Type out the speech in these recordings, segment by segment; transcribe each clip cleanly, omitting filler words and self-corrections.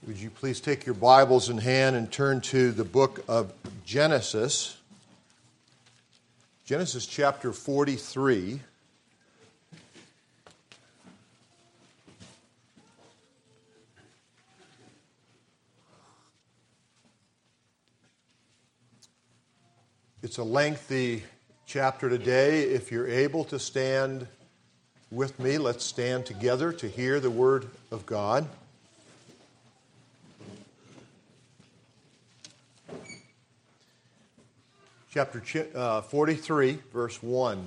Would you please take your Bibles in hand and turn to the book of Genesis. Genesis chapter 43. It's a lengthy chapter today. If you're able to stand with me, let's stand together to hear the Word of God. Chapter 43, verse 1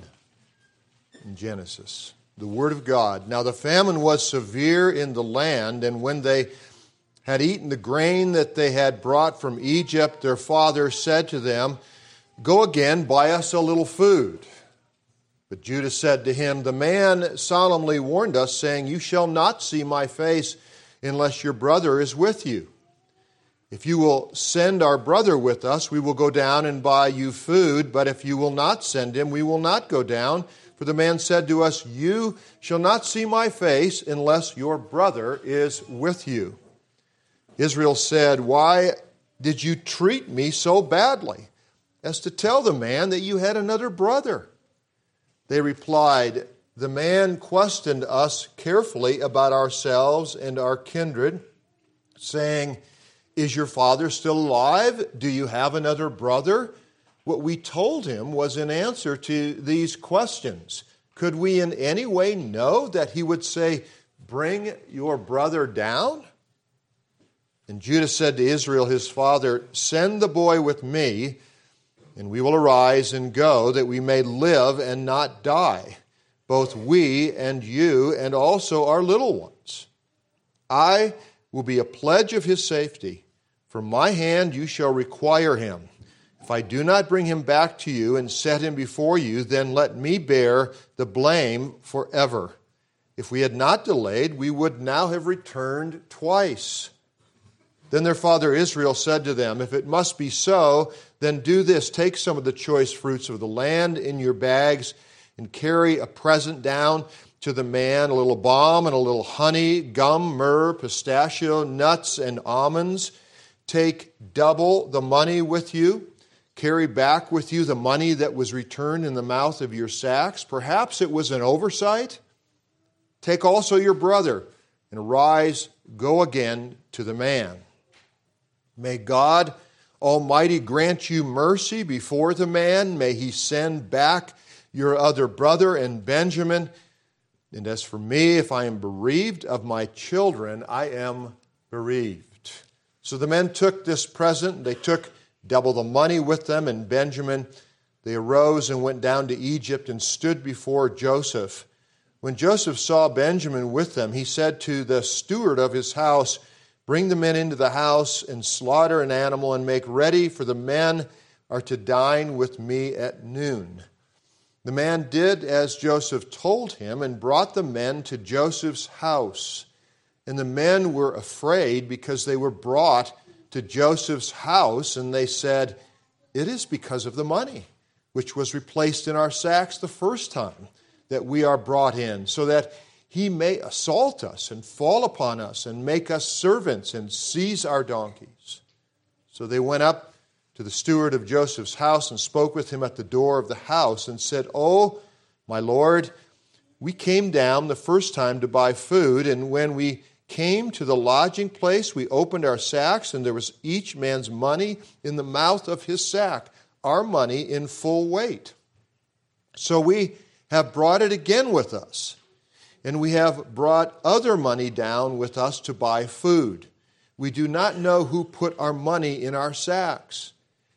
in Genesis. The Word of God. Now the famine was severe in the land, and when they had eaten the grain that they had brought from Egypt, their father said to them, "Go again, buy us a little food." But Judah said to him, "The man solemnly warned us, saying, 'You shall not see my face unless your brother is with you.' If you will send our brother with us, we will go down and buy you food. But if you will not send him, we will not go down. For the man said to us, 'You shall not see my face unless your brother is with you.' Israel said, 'Why did you treat me so badly as to tell the man that you had another brother?' They replied, 'The man questioned us carefully about ourselves and our kindred, saying, "Is your father still alive? Do you have another brother?" What we told him was in answer to these questions. Could we in any way know that he would say, 'Bring your brother down'?" And Judah said to Israel his father, "Send the boy with me, and we will arise and go, that we may live and not die, both we and you, and also our little ones. I will be a pledge of his safety. From my hand you shall require him. If I do not bring him back to you and set him before you, then let me bear the blame forever. If we had not delayed, we would now have returned twice." Then their father Israel said to them, "If it must be so, then do this. Take some of the choice fruits of the land in your bags and carry a present down to the man, a little balm and a little honey, gum, myrrh, pistachio, nuts, and almonds. Take double the money with you. Carry back with you the money that was returned in the mouth of your sacks. Perhaps it was an oversight. Take also your brother, and arise, go again to the man. May God Almighty grant you mercy before the man. May he send back your other brother and Benjamin. And as for me, if I am bereaved of my children, I am bereaved." So the men took this present. They took double the money with them and Benjamin. They arose and went down to Egypt and stood before Joseph. When Joseph saw Benjamin with them, he said to the steward of his house, "Bring the men into the house and slaughter an animal and make ready, for the men are to dine with me at noon." The man did as Joseph told him and brought the men to Joseph's house. And the men were afraid because they were brought to Joseph's house, and they said, "It is because of the money, which was replaced in our sacks the first time that we are brought in, so that he may assault us and fall upon us and make us servants and seize our donkeys." So they went up to the steward of Joseph's house and spoke with him at the door of the house and said, "Oh, my lord, we came down the first time to buy food, and when we came to the lodging place, we opened our sacks, and there was each man's money in the mouth of his sack, our money in full weight. So we have brought it again with us, and we have brought other money down with us to buy food. We do not know who put our money in our sacks."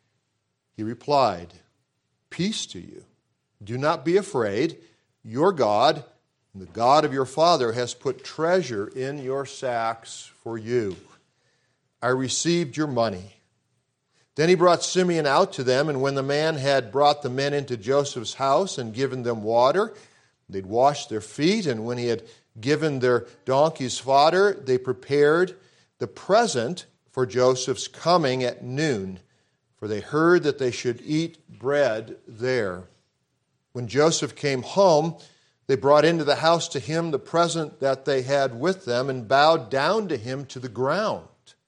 He replied, "Peace to you. Do not be afraid. Your God, the God of your father, has put treasure in your sacks for you. I received your money." Then he brought Simeon out to them, and when the man had brought the men into Joseph's house and given them water, they'd washed their feet, and when he had given their donkeys fodder, they prepared the present for Joseph's coming at noon, for they heard that they should eat bread there. When Joseph came home, they brought into the house to him the present that they had with them and bowed down to him to the ground.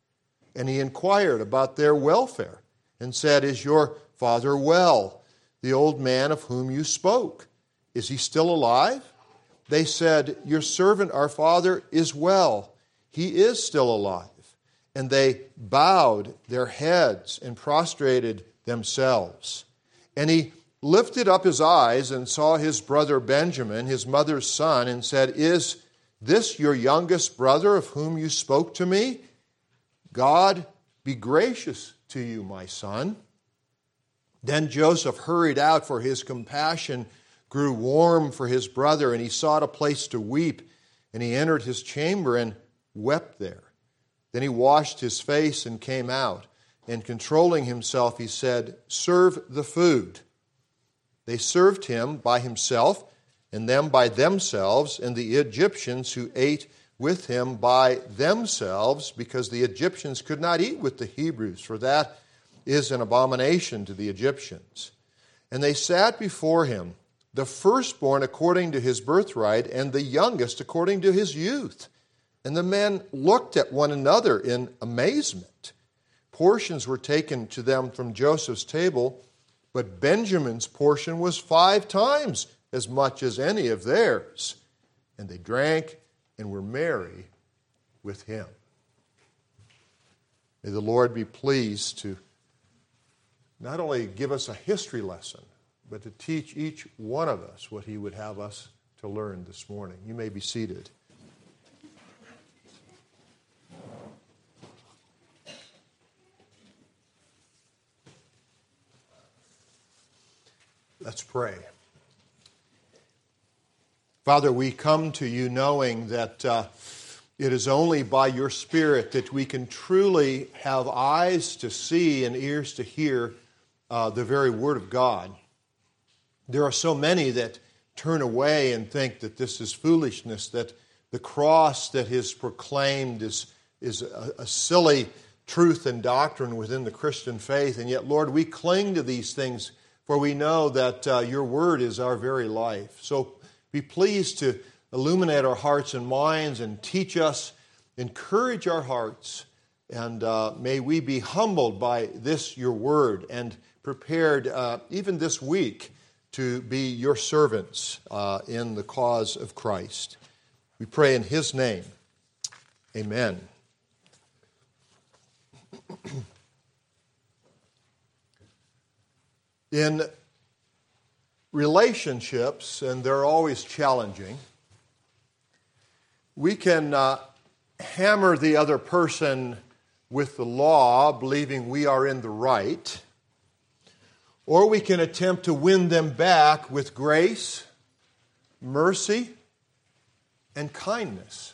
And he inquired about their welfare and said, "Is your father well, the old man of whom you spoke? Is he still alive?" They said, "Your servant, our father, is well. He is still alive." And they bowed their heads and prostrated themselves. And he lifted up his eyes and saw his brother Benjamin, his mother's son, and said, "Is this your youngest brother of whom you spoke to me? God be gracious to you, my son." Then Joseph hurried out, for his compassion grew warm for his brother, and he sought a place to weep. And he entered his chamber and wept there. Then he washed his face and came out. And controlling himself, he said, "Serve the food." They served him by himself, and them by themselves, and the Egyptians who ate with him by themselves, because the Egyptians could not eat with the Hebrews, for that is an abomination to the Egyptians. And they sat before him, the firstborn according to his birthright, and the youngest according to his youth. And the men looked at one another in amazement. Portions were taken to them from Joseph's table, but Benjamin's portion was 5 times as much as any of theirs. And they drank and were merry with him. May the Lord be pleased to not only give us a history lesson, but to teach each one of us what he would have us to learn this morning. You may be seated. Let's pray. Father, we come to you knowing that it is only by your Spirit that we can truly have eyes to see and ears to hear the very Word of God. There are so many that turn away and think that this is foolishness, that the cross that is proclaimed is a silly truth and doctrine within the Christian faith. And yet, Lord, we cling to these things, for we know that your Word is our very life. So be pleased to illuminate our hearts and minds and teach us, encourage our hearts, and may we be humbled by this, your Word, and prepared even this week to be your servants in the cause of Christ. We pray in his name. Amen. In relationships, and they're always challenging, we can hammer the other person with the law, believing we are in the right, or we can attempt to win them back with grace, mercy, and kindness.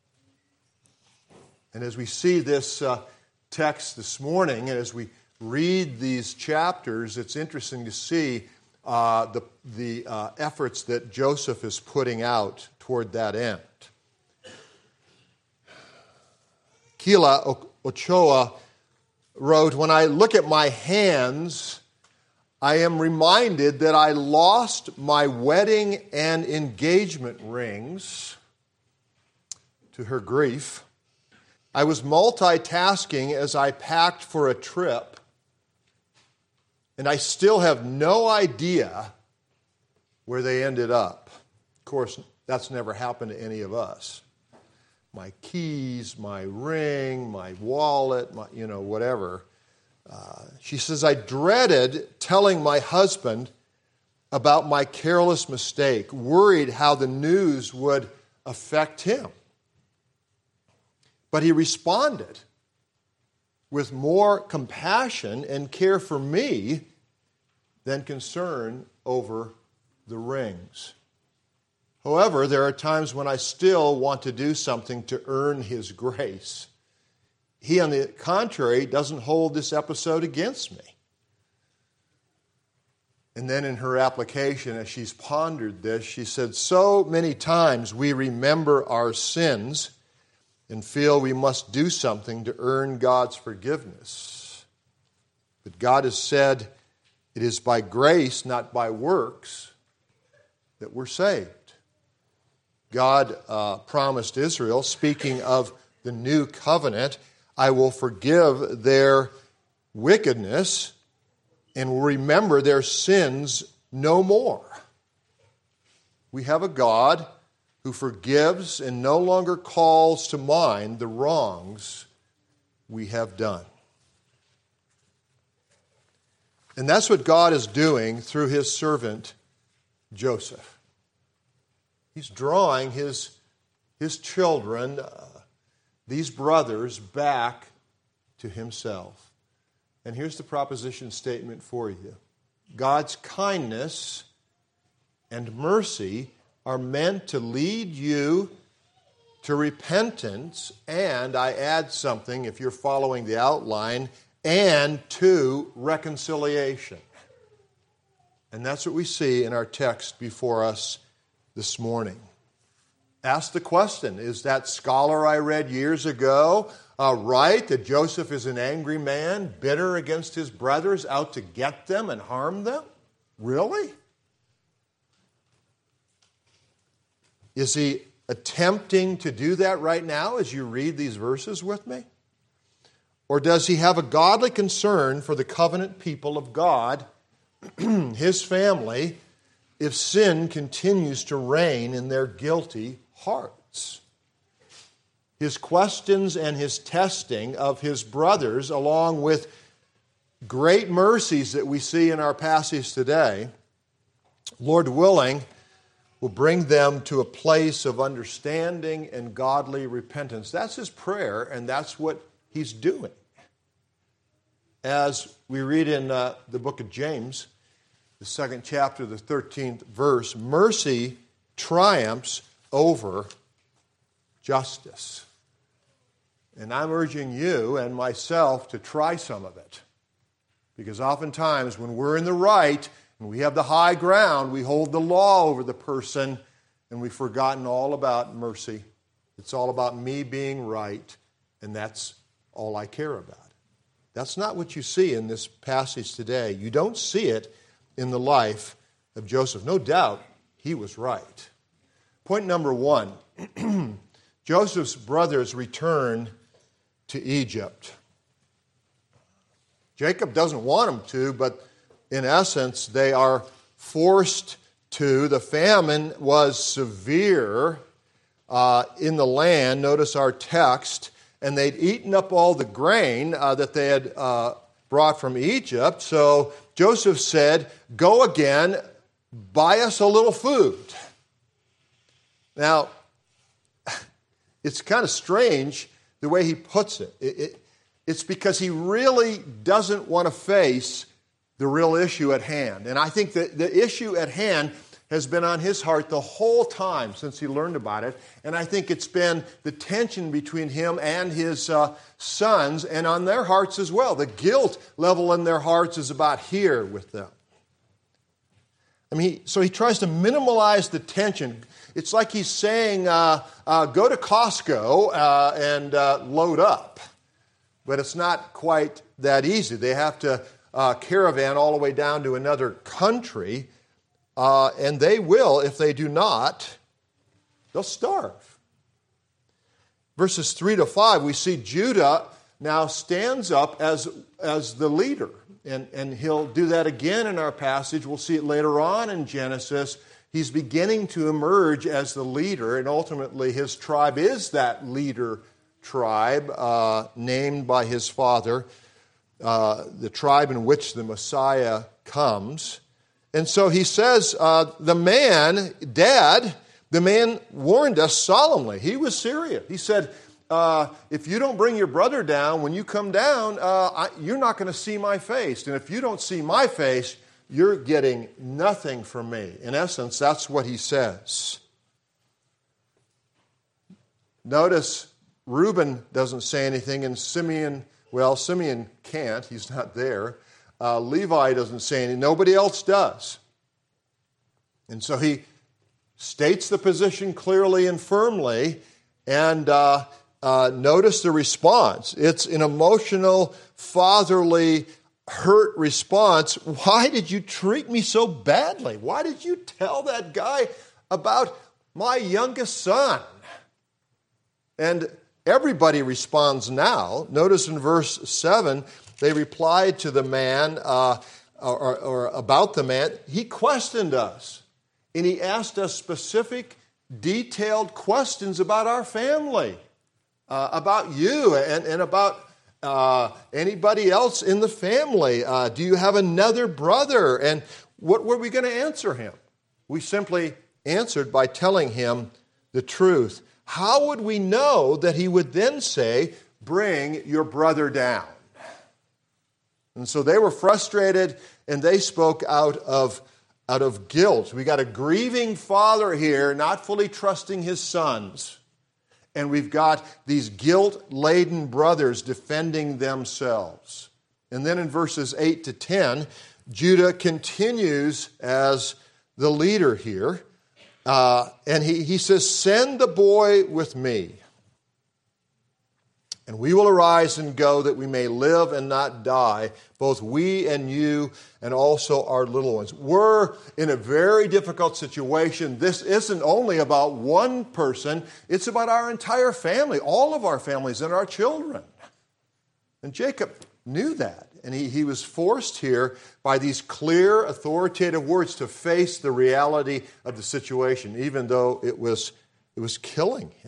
And as we see this text this morning, and as we read these chapters, it's interesting to see the efforts that Joseph is putting out toward that end. Kila Ochoa wrote, "When I look at my hands, I am reminded that I lost my wedding and engagement rings." To her grief, "I was multitasking as I packed for a trip, and I still have no idea where they ended up." Of course, that's never happened to any of us. My keys, my ring, my wallet, whatever. She says, "I dreaded telling my husband about my careless mistake, worried how the news would affect him. But he responded with more compassion and care for me than concern over the rings. However, there are times when I still want to do something to earn his grace. He, on the contrary, doesn't hold this episode against me." And then in her application, as she's pondered this, she said, "So many times we remember our sins and feel we must do something to earn God's forgiveness. But God has said it is by grace, not by works, that we're saved." God promised Israel, speaking of the new covenant, I will forgive their wickedness and will remember their sins no more. We have a God who forgives and no longer calls to mind the wrongs we have done. And that's what God is doing through his servant Joseph. He's drawing his children, these brothers, back to himself. And here's the proposition statement for you. God's kindness and mercy are meant to lead you to repentance, and I add something, if you're following the outline, and to reconciliation. And that's what we see in our text before us this morning. Ask the question, is that scholar I read years ago right, that Joseph is an angry man, bitter against his brothers, out to get them and harm them? Really? Is he attempting to do that right now as you read these verses with me? Or does he have a godly concern for the covenant people of God, his family, if sin continues to reign in their guilty hearts? His questions and his testing of his brothers, along with great mercies that we see in our passage today, Lord willing, will bring them to a place of understanding and godly repentance. That's his prayer, and that's what he's doing. As we read in the book of James, the 2nd chapter, the 13th verse, mercy triumphs over justice. And I'm urging you and myself to try some of it. Because oftentimes when we're in the right and we have the high ground, we hold the law over the person and we've forgotten all about mercy. It's all about me being right, and that's all I care about. That's not what you see in this passage today. You don't see it in the life of Joseph. No doubt he was right. Point number 1, Joseph's brothers return to Egypt. Jacob doesn't want them to, but in essence, they are forced to. The famine was severe in the land. Notice our text. And they'd eaten up all the grain that they had brought from Egypt. So Joseph said, go again, buy us a little food. Now, it's kind of strange the way he puts it. It's because he really doesn't want to face the real issue at hand. And I think that the issue at hand has been on his heart the whole time since he learned about it. And I think it's been the tension between him and his sons, and on their hearts as well. The guilt level in their hearts is about here with them. I mean, so he tries to minimize the tension. It's like he's saying, go to Costco and load up. But it's not quite that easy. They have to caravan all the way down to another country. And they will, if they do not, they'll starve. Verses 3 to 5, we see Judah now stands up as the leader. And he'll do that again in our passage. We'll see it later on in Genesis. He's beginning to emerge as the leader, and ultimately his tribe is that leader tribe, named by his father, the tribe in which the Messiah comes. And so he says, the man warned us solemnly. He was serious. He said, if you don't bring your brother down, when you come down, you're not going to see my face. And if you don't see my face, you're getting nothing from me. In essence, that's what he says. Notice Reuben doesn't say anything, and Simeon can't. He's not there. Levi doesn't say anything. Nobody else does. And so he states the position clearly and firmly, and notice the response. It's an emotional, fatherly, hurt response. Why did you treat me so badly? Why did you tell that guy about my youngest son? And everybody responds now. Notice in verse 7, they replied to the man, or about the man. He questioned us, and he asked us specific, detailed questions about our family, about you, and about anybody else in the family. Do you have another brother? And what were we going to answer him? We simply answered by telling him the truth. How would we know that he would then say, bring your brother down? And so they were frustrated, and they spoke out of guilt. We got a grieving father here, not fully trusting his sons. And we've got these guilt-laden brothers defending themselves. And then in verses 8 to 10, Judah continues as the leader here. And he says, send the boy with me, and we will arise and go that we may live and not die, both we and you and also our little ones. We're in a very difficult situation. This isn't only about one person. It's about our entire family, all of our families and our children. And Jacob knew that. And he was forced here by these clear, authoritative words to face the reality of the situation, even though it was killing him.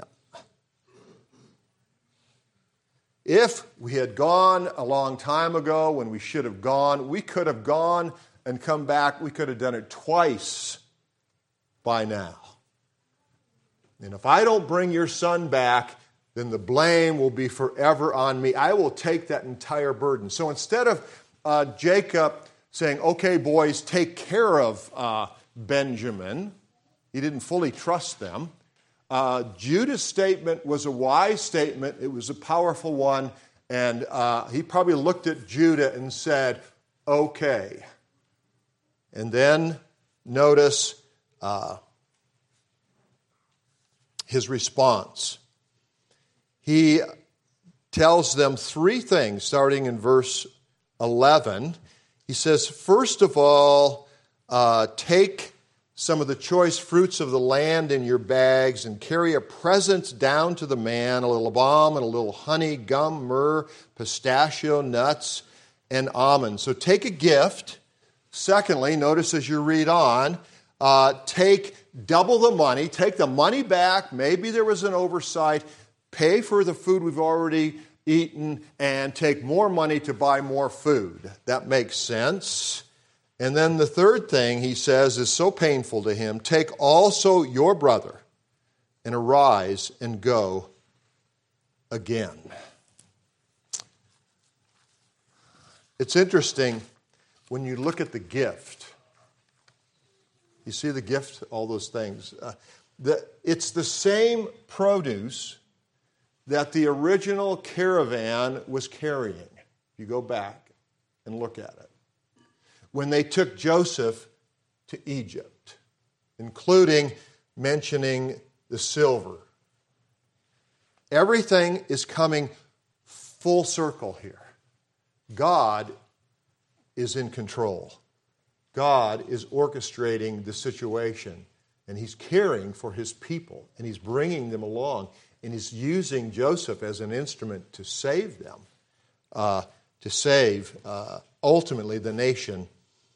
If we had gone a long time ago when we should have gone, we could have gone and come back. We could have done it twice by now. And if I don't bring your son back, then the blame will be forever on me. I will take that entire burden. So instead of Jacob saying, okay, boys, take care of Benjamin, he didn't fully trust them. Judah's statement was a wise statement. It was a powerful one. And he probably looked at Judah and said, okay. And then notice his response. He tells them three things, starting in verse 11. He says, first of all, take some of the choice fruits of the land in your bags and carry a present down to the man, a little balm and a little honey, gum, myrrh, pistachio, nuts, and almonds. So take a gift. Secondly, notice as you read on, take double the money. Take the money back. Maybe there was an oversight. Pay for the food we've already eaten and take more money to buy more food. That makes sense. And then the third thing he says is so painful to him. Take also your brother and arise and go again. It's interesting when you look at the gift. You see the gift, all those things. It's the same produce that the original caravan was carrying. You go back and look at it. When they took Joseph to Egypt, including mentioning the silver. Everything is coming full circle here. God is in control. God is orchestrating the situation, and he's caring for his people, and he's bringing them along, and he's using Joseph as an instrument to save them, to save ultimately the nation.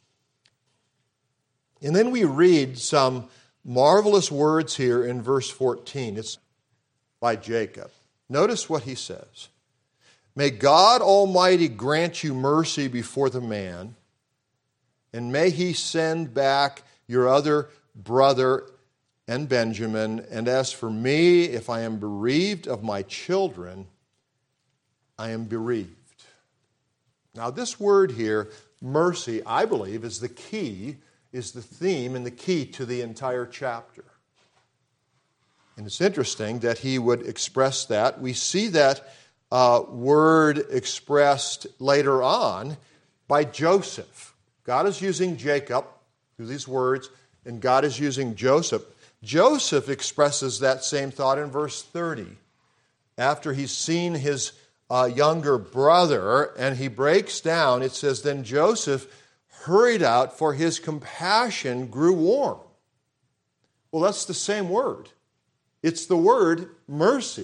And then we read some marvelous words here in verse 14. It's by Jacob. Notice what he says. May God Almighty grant you mercy before the man, and may he send back your other brother and Benjamin. And as for me, if I am bereaved of my children, I am bereaved. Now this word here, mercy, I believe, is the key, is the theme and the key to the entire chapter. And it's interesting that he would express that. We see that word expressed later on by Joseph. God is using Jacob through these words, and God is using Joseph. Joseph expresses that same thought in verse 30. After he's seen his younger brother, and he breaks down, it says, then Joseph hurried out, for his compassion grew warm. Well, that's the same word. It's the word mercy.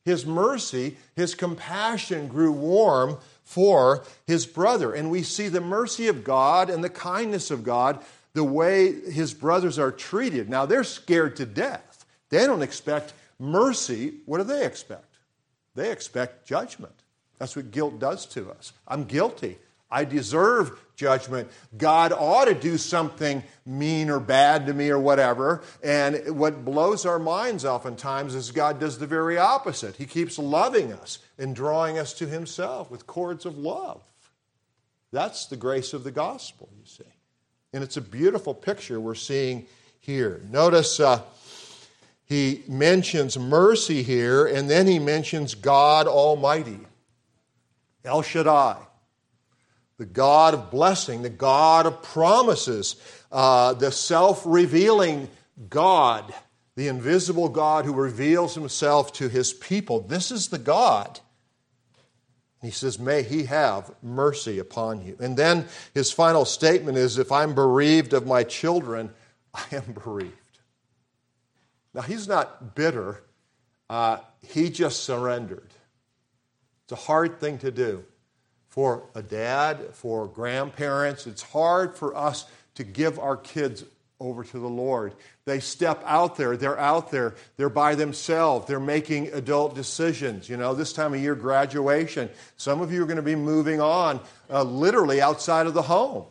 his mercy, his compassion grew warm for his brother. And we see the mercy of God and the kindness of God, the way his brothers are treated. Now, they're scared to death. They don't expect mercy. What do they expect? They expect judgment. That's what guilt does to us. I'm guilty. I deserve judgment. God ought to do something mean or bad to me or whatever. And what blows our minds oftentimes is God does the very opposite. He keeps loving us and drawing us to himself with cords of love. That's the grace of the gospel, you see. And it's a beautiful picture we're seeing here. Notice he mentions mercy here, and then he mentions God Almighty, El Shaddai. The God of blessing, the God of promises, the self-revealing God, the invisible God who reveals himself to his people. This is the God. He says, may he have mercy upon you. And then his final statement is, if I'm bereaved of my children, I am bereaved. Now, he's not bitter. He just surrendered. It's a hard thing to do. For a dad, for grandparents, it's hard for us to give our kids over to the Lord. They step out there, they're by themselves, they're making adult decisions. You know, this time of year, graduation, some of you are going to be moving on literally outside of the home.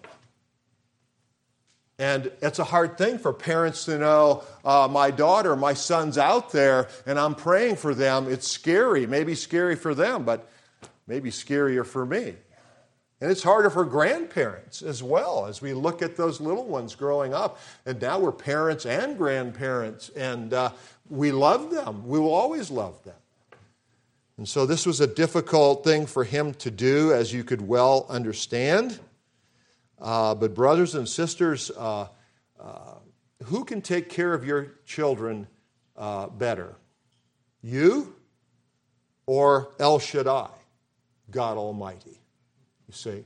And it's a hard thing for parents to know, my daughter, my son's out there, and I'm praying for them. It's scary, maybe scary for them, but maybe scarier for me. And it's harder for grandparents as well as we look at those little ones growing up. And now we're parents and grandparents, and we love them. We will always love them. And so this was a difficult thing for him to do, as you could well understand. But brothers and sisters, who can take care of your children better? You or El Shaddai? God Almighty, you see.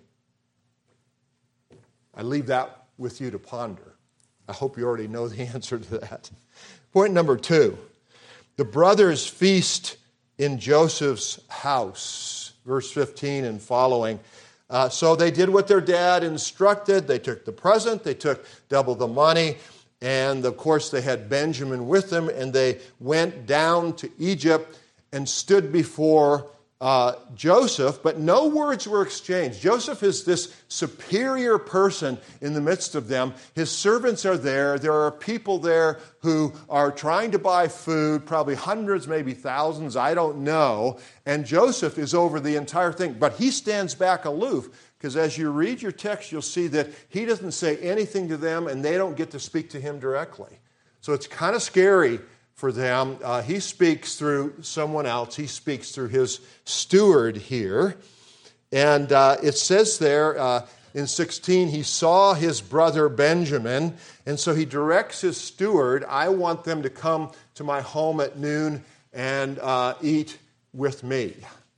I leave that with you to ponder. I hope you already know the answer to that. Point number 2, the brothers feast in Joseph's house, verse 15 and following. So they did what their dad instructed. They took the present, they took double the money, and of course they had Benjamin with them, and they went down to Egypt and stood before Joseph, but no words were exchanged. Joseph is this superior person in the midst of them. His servants are there. There are people there who are trying to buy food, probably hundreds, maybe thousands, I don't know. And Joseph is over the entire thing, but he stands back aloof, because as you read your text, you'll see that he doesn't say anything to them, and they don't get to speak to him directly. So it's kind of scary for them. He speaks through someone else. He speaks through his steward here. And it says there in 16, he saw his brother Benjamin, and so he directs his steward, I want them to come to my home at noon and eat with me.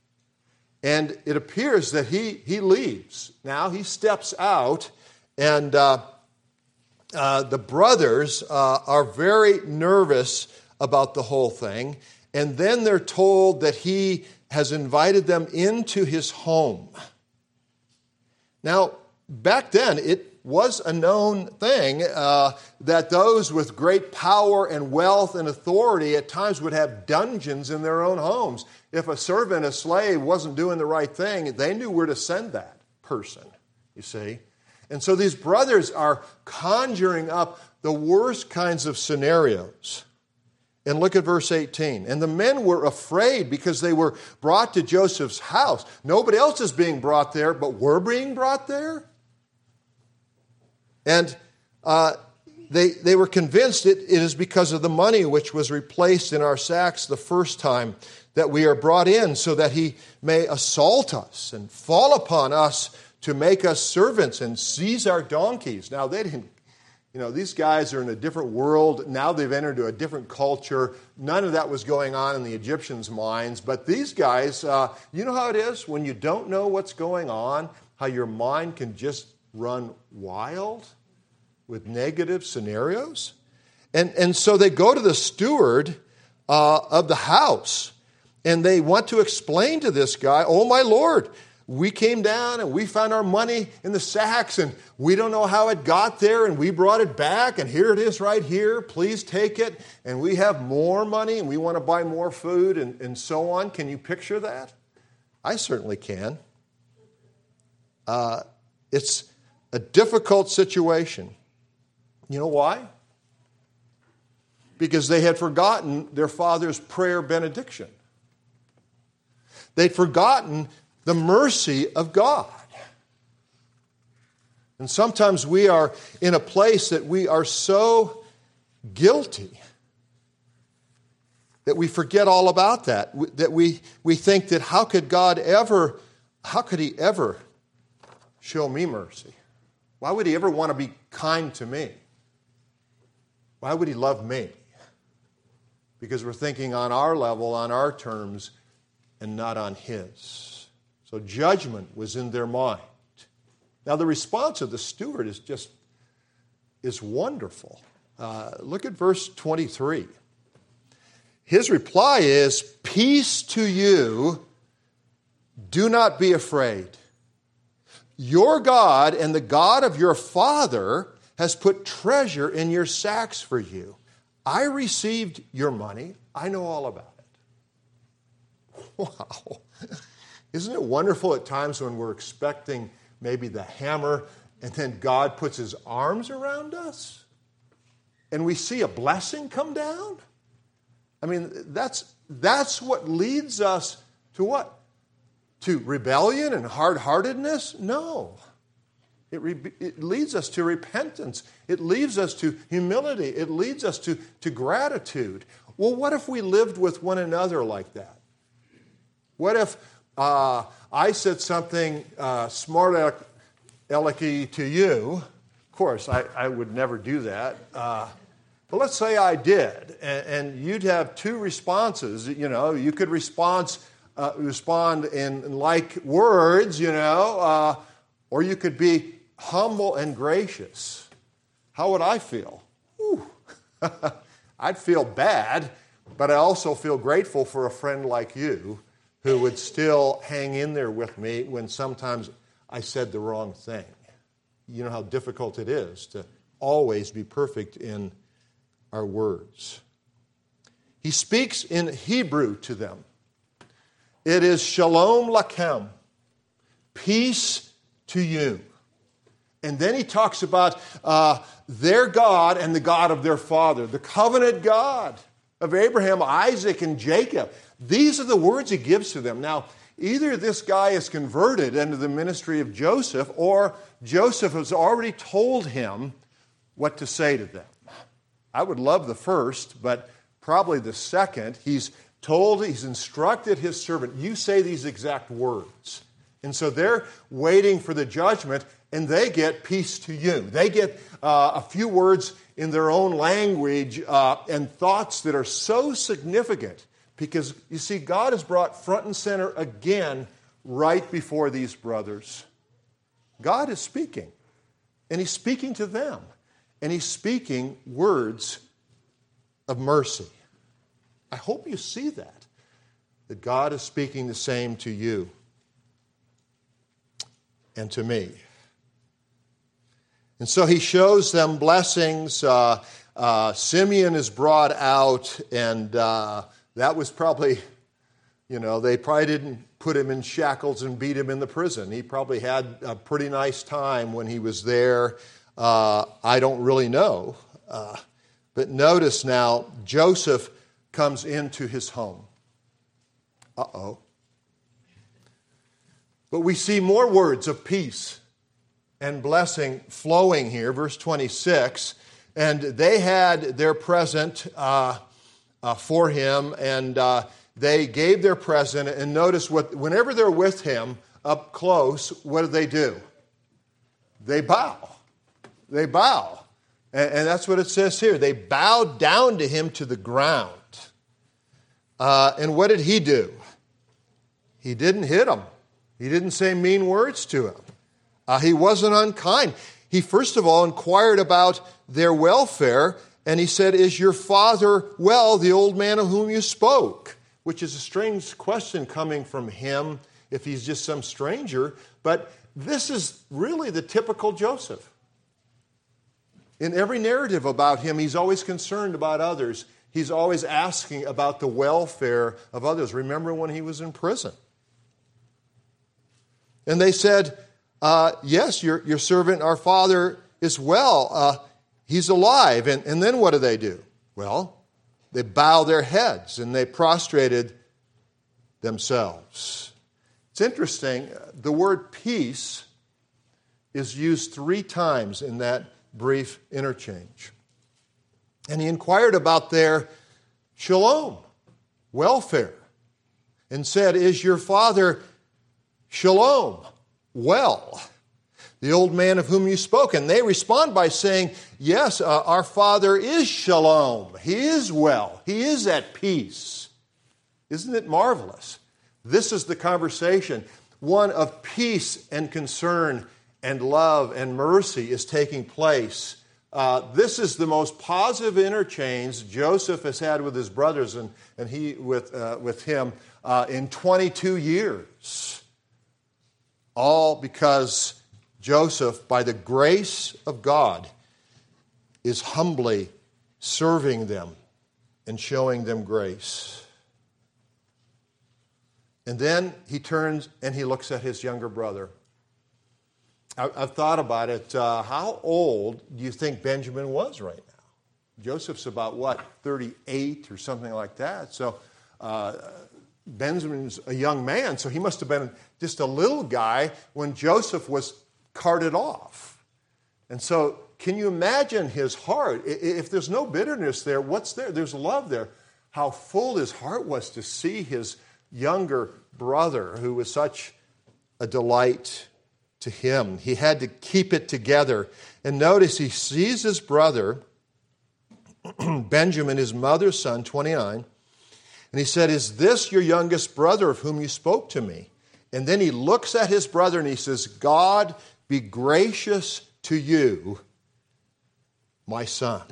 And it appears that he leaves. Now he steps out, and the brothers are very nervous about the whole thing. And then they're told that he has invited them into his home. Now, back then, it was a known thing that those with great power and wealth and authority at times would have dungeons in their own homes. If a servant, a slave, wasn't doing the right thing, they knew where to send that person, you see. And so these brothers are conjuring up the worst kinds of scenarios. And look at verse 18. And the men were afraid because they were brought to Joseph's house. Nobody else is being brought there, but we're being brought there? And they were convinced it is because of the money which was replaced in our sacks the first time that we are brought in, so that he may assault us and fall upon us to make us servants and seize our donkeys. Now, they didn't. You know, these guys are in a different world. Now they've entered into a different culture. None of that was going on in the Egyptians' minds. But these guys, you know how it is when you don't know what's going on, how your mind can just run wild with negative scenarios? And so they go to the steward of the house. And they want to explain to this guy, oh, my Lord, we came down and we found our money in the sacks and we don't know how it got there and we brought it back and here it is right here. Please take it. And we have more money and we want to buy more food and so on. Can you picture that? I certainly can. It's a difficult situation. You know why? Because they had forgotten their father's prayer benediction. They'd forgotten the mercy of God. And sometimes we are in a place that we are so guilty that we forget all about that. That we think that how could he ever show me mercy? Why would he ever want to be kind to me? Why would he love me? Because we're thinking on our level, on our terms, and not on his. So judgment was in their mind. Now the response of the steward is wonderful. Look at verse 23. His reply is, peace to you, do not be afraid. Your God and the God of your father has put treasure in your sacks for you. I received your money. I know all about it. Wow. Isn't it wonderful at times when we're expecting maybe the hammer and then God puts his arms around us and we see a blessing come down? I mean, that's what leads us to what? To rebellion and hard-heartedness? No. It leads us to repentance. It leads us to humility. It leads us to gratitude. Well, what if we lived with one another like that? What if I said something smart alecky to you? Of course, I would never do that. But let's say I did, and you'd have two responses. You know, you could respond in like words, or you could be humble and gracious. How would I feel? I'd feel bad, but I also feel grateful for a friend like you who would still hang in there with me when sometimes I said the wrong thing. You know how difficult it is to always be perfect in our words. He speaks in Hebrew to them. It is shalom lachem, peace to you. And then he talks about their God and the God of their father, the covenant God of Abraham, Isaac, and Jacob. These are the words he gives to them. Now, either this guy is converted into the ministry of Joseph, or Joseph has already told him what to say to them. I would love the first, but probably the second. He's instructed his servant, you say these exact words. And so they're waiting for the judgment, and they get peace to you. They get a few words in their own language and thoughts that are so significant because, you see, God is brought front and center again right before these brothers. God is speaking, and he's speaking to them, and he's speaking words of mercy. I hope you see that God is speaking the same to you and to me. And so he shows them blessings. Simeon is brought out, and that was probably, they probably didn't put him in shackles and beat him in the prison. He probably had a pretty nice time when he was there. I don't really know. But notice now, Joseph comes into his home. Uh-oh. But we see more words of peace and blessing flowing here. Verse 26, and they had their present for him, and they gave their present. And notice, whenever they're with him up close, what do? They bow. They bow. And that's what it says here. They bowed down to him to the ground. And what did he do? He didn't hit them. He didn't say mean words to him. He wasn't unkind. He first of all inquired about their welfare, and he said, is your father well, the old man of whom you spoke? which is a strange question coming from him if he's just some stranger. But this is really the typical Joseph. In every narrative about him, he's always concerned about others. He's always asking about the welfare of others. Remember when he was in prison? And they said, yes, your servant, our father, is well. He's alive. And then what do? Well, they bow their heads and they prostrated themselves. It's interesting. The word peace is used 3 times in that brief interchange. And he inquired about their shalom, welfare, and said, is your father shalom, well, the old man of whom you spoke? And they respond by saying, yes, our father is shalom. He is well. He is at peace. Isn't it marvelous? This is the conversation. One of peace and concern and love and mercy is taking place. This is the most positive interchange Joseph has had with his brothers and he with him in 22 years. All because Joseph, by the grace of God, is humbly serving them and showing them grace. And then he turns and he looks at his younger brother. I've thought about it. How old do you think Benjamin was right now? Joseph's about, 38 or something like that. So Benjamin's a young man, so he must have been just a little guy when Joseph was carted off. And so can you imagine his heart? If there's no bitterness there, what's there? There's love there. How full his heart was to see his younger brother, who was such a delight to him. He had to keep it together. And notice he sees his brother, Benjamin, his mother's son, 29, and he said, is this your youngest brother of whom you spoke to me? And then he looks at his brother and he says, God be gracious to you, my son.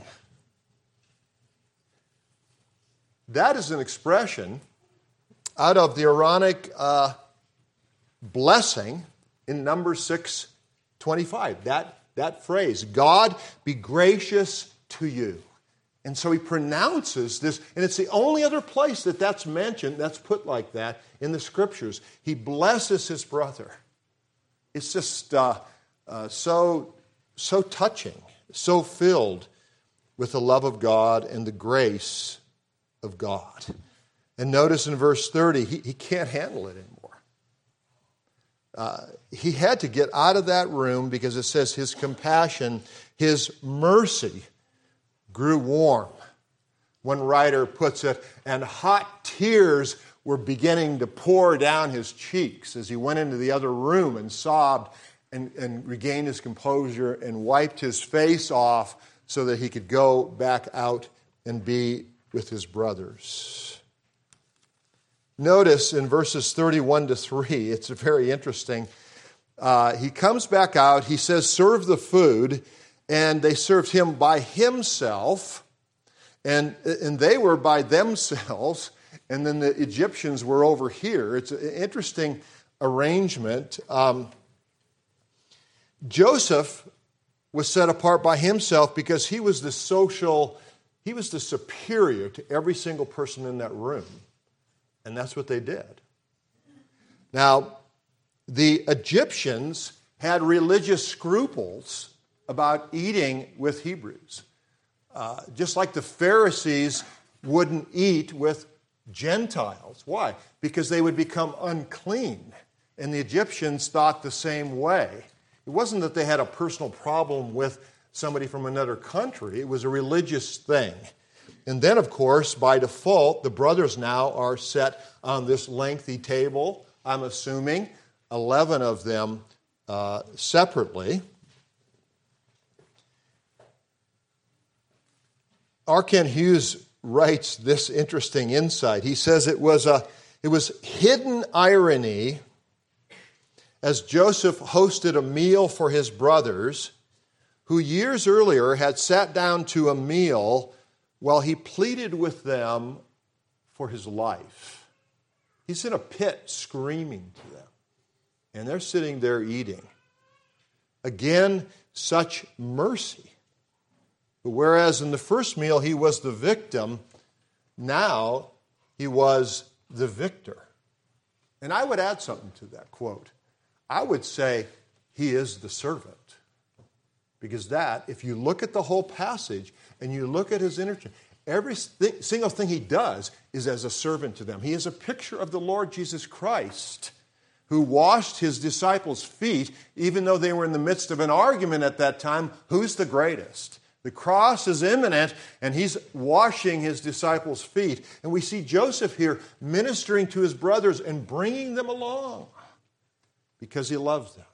That is an expression out of the Aaronic blessing in Numbers 6:25. That phrase, God be gracious to you. And so he pronounces this, and it's the only other place that that's mentioned, that's put like that in the Scriptures. He blesses his brother. It's just so touching, so filled with the love of God and the grace of God. And notice in verse 30, he can't handle it anymore. He had to get out of that room because it says his compassion, his mercy grew warm. One writer puts it, and hot tears were beginning to pour down his cheeks as he went into the other room and sobbed and regained his composure and wiped his face off so that he could go back out and be with his brothers. Notice in verses 31 to 3, it's very interesting. He comes back out, he says, serve the food, and they served him by himself, and they were by themselves, and then the Egyptians were over here. It's an interesting arrangement. Joseph was set apart by himself because he was the superior to every single person in that room. And that's what they did. Now, the Egyptians had religious scruples about eating with Hebrews. Just like the Pharisees wouldn't eat with Gentiles. Why? Because they would become unclean. And the Egyptians thought the same way. It wasn't that they had a personal problem with somebody from another country. It was a religious thing. And then, of course, by default, the brothers now are set on this lengthy table, I'm assuming, 11 of them separately. R. Kent Hughes writes this interesting insight. He says it was hidden irony as Joseph hosted a meal for his brothers who years earlier had sat down to a meal while he pleaded with them for his life. He's in a pit screaming to them. And they're sitting there eating. Again, such mercy. But whereas in the first meal he was the victim, now he was the victor. And I would add something to that quote. I would say he is the servant. Because that, if you look at the whole passage and you look at his interchange, every single thing he does is as a servant to them. He is a picture of the Lord Jesus Christ, who washed his disciples' feet, even though they were in the midst of an argument at that time, who's the greatest? The cross is imminent, and he's washing his disciples' feet. And we see Joseph here ministering to his brothers and bringing them along because he loves them.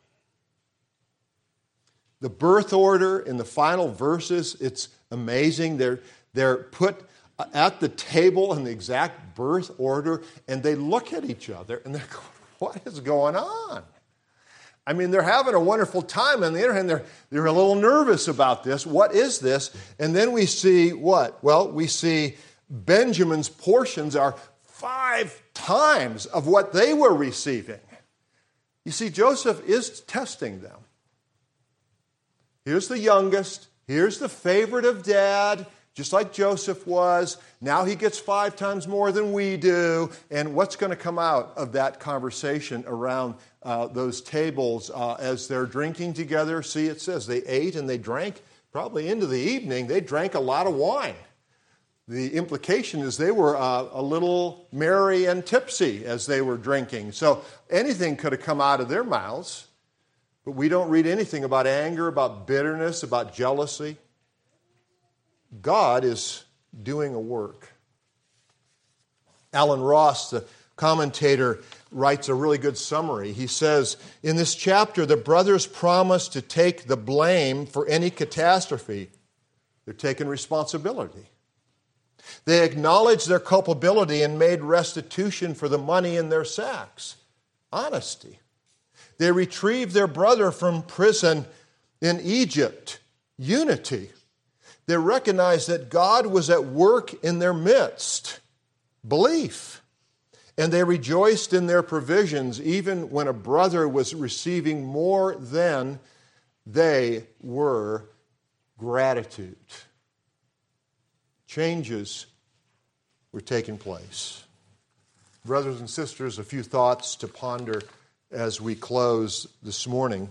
The birth order in the final verses, it's amazing. They're put at the table in the exact birth order, and they look at each other, and they're going, what is going on? I mean, they're having a wonderful time. On the other hand, they're a little nervous about this. What is this? And then we see what? Well, we see Benjamin's portions are 5 times of what they were receiving. You see, Joseph is testing them. Here's the youngest. Here's the favorite of dad, just like Joseph was. Now he gets 5 times more than we do. And what's going to come out of that conversation around those tables as they're drinking together? See, it says they ate and they drank probably into the evening. They drank a lot of wine. The implication is they were a little merry and tipsy as they were drinking. So anything could have come out of their mouths. But we don't read anything about anger, about bitterness, about jealousy. God is doing a work. Alan Ross, the commentator, writes a really good summary. He says, in this chapter, the brothers promise to take the blame for any catastrophe. They're taking responsibility. They acknowledge their culpability and made restitution for the money in their sacks. Honesty. They retrieved their brother from prison in Egypt. Unity. They recognized that God was at work in their midst. Belief. And they rejoiced in their provisions even when a brother was receiving more than they were. Gratitude. Changes were taking place. Brothers and sisters, a few thoughts to ponder as we close this morning.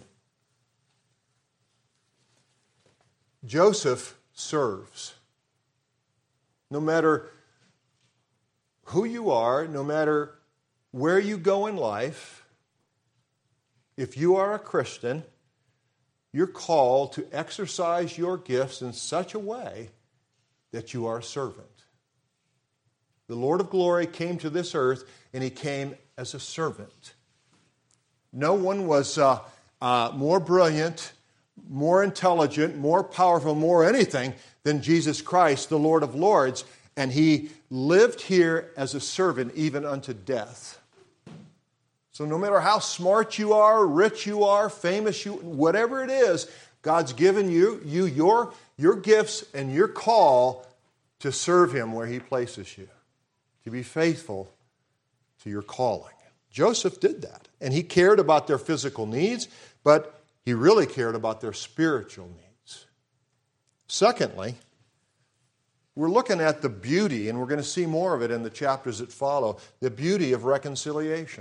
Joseph serves. No matter who you are, no matter where you go in life, if you are a Christian, you're called to exercise your gifts in such a way that you are a servant. The Lord of glory came to this earth, and he came as a servant. No one was more brilliant, more intelligent, more powerful, more anything than Jesus Christ, the Lord of lords. And he lived here as a servant even unto death. So no matter how smart you are, rich you are, famous you, whatever it is, God's given you your gifts and your call to serve him where he places you, to be faithful to your calling. Joseph did that, and he cared about their physical needs, but he really cared about their spiritual needs. Secondly, we're looking at the beauty, and we're going to see more of it in the chapters that follow, the beauty of reconciliation.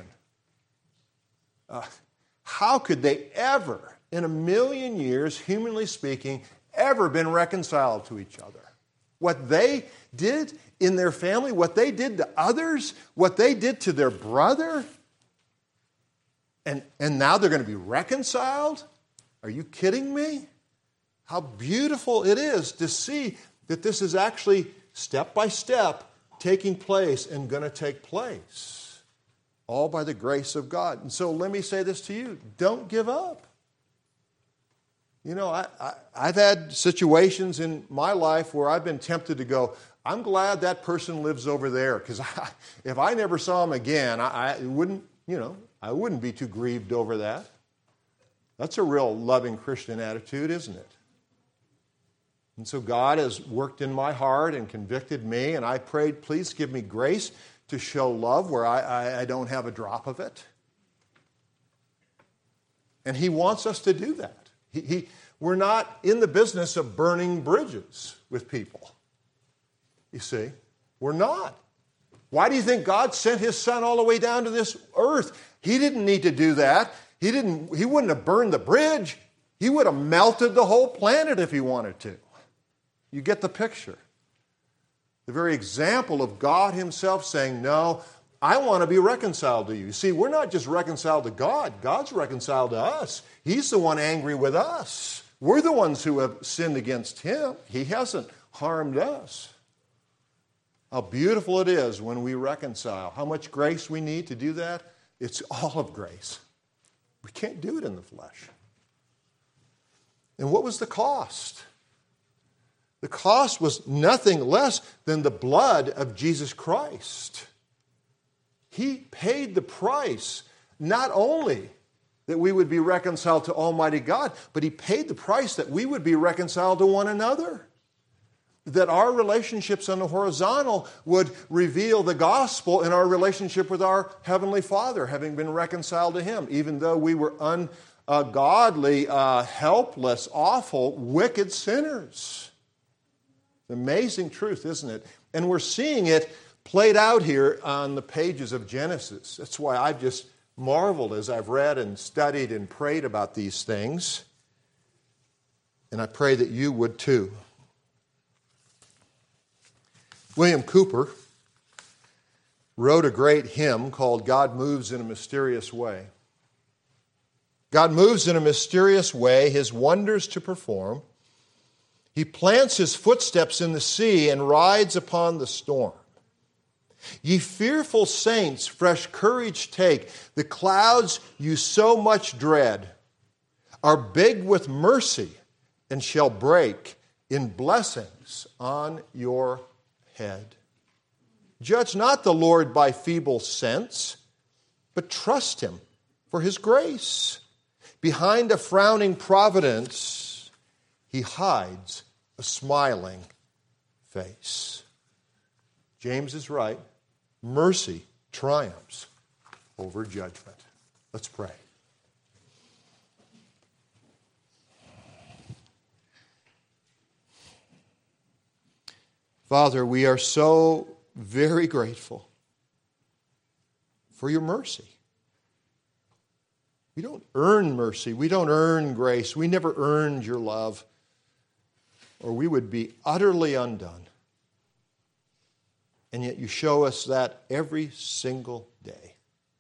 How could they ever, in a million years, humanly speaking, ever been reconciled to each other? What they did in their family, what they did to others, what they did to their brother, and now they're going to be reconciled? Are you kidding me? How beautiful it is to see that this is actually step by step taking place and going to take place. All by the grace of God. And so let me say this to you. Don't give up. You know, I've had situations in my life where I've been tempted to go, I'm glad that person lives over there, because if I never saw him again, I wouldn't be too grieved over that. That's a real loving Christian attitude, isn't it? And so God has worked in my heart and convicted me, and I prayed, please give me grace to show love where I don't have a drop of it. And he wants us to do that. We're not in the business of burning bridges with people. You see, we're not. Why do you think God sent his son all the way down to this earth? He didn't need to do that. He wouldn't have burned the bridge. He would have melted the whole planet if he wanted to. You get the picture. The very example of God himself saying, no, I want to be reconciled to you. See, we're not just reconciled to God. God's reconciled to us. He's the one angry with us. We're the ones who have sinned against him. He hasn't harmed us. How beautiful it is when we reconcile. How much grace we need to do that? It's all of grace. We can't do it in the flesh. And what was the cost? The cost was nothing less than the blood of Jesus Christ. He paid the price, not only that we would be reconciled to Almighty God, but he paid the price that we would be reconciled to one another. That our relationships on the horizontal would reveal the gospel in our relationship with our Heavenly Father, having been reconciled to him, even though we were ungodly, helpless, awful, wicked sinners. Amazing truth, isn't it? And we're seeing it played out here on the pages of Genesis. That's why I've just marveled as I've read and studied and prayed about these things. And I pray that you would too. William Cooper wrote a great hymn called God Moves in a Mysterious Way. God moves in a mysterious way, his wonders to perform. He plants his footsteps in the sea and rides upon the storm. Ye fearful saints, fresh courage take. The clouds you so much dread are big with mercy and shall break in blessings on your head. Judge not the Lord by feeble sense, but trust him for his grace. Behind a frowning providence, he hides a smiling face. James is right. Mercy triumphs over judgment. Let's pray. Father, we are so very grateful for your mercy. We don't earn mercy. We don't earn grace. We never earned your love, or we would be utterly undone. And yet you show us that every single day.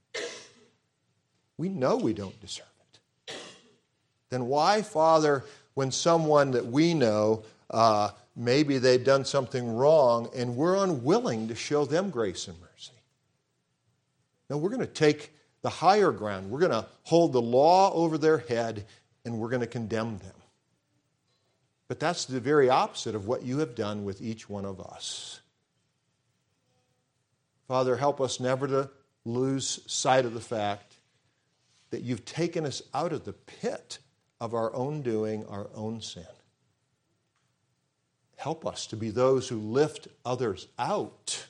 We know we don't deserve it. Then why, Father, when someone that we know, maybe they've done something wrong and we're unwilling to show them grace and mercy? No, we're going to take the higher ground. We're going to hold the law over their head and we're going to condemn them. But that's the very opposite of what you have done with each one of us. Father, help us never to lose sight of the fact that you've taken us out of the pit of our own doing, our own sin. Help us to be those who lift others out,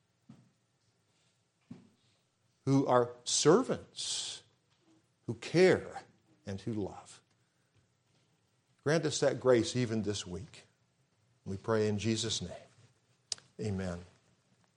who are servants, who care, and who love. Grant us that grace even this week. We pray in Jesus' name. Amen.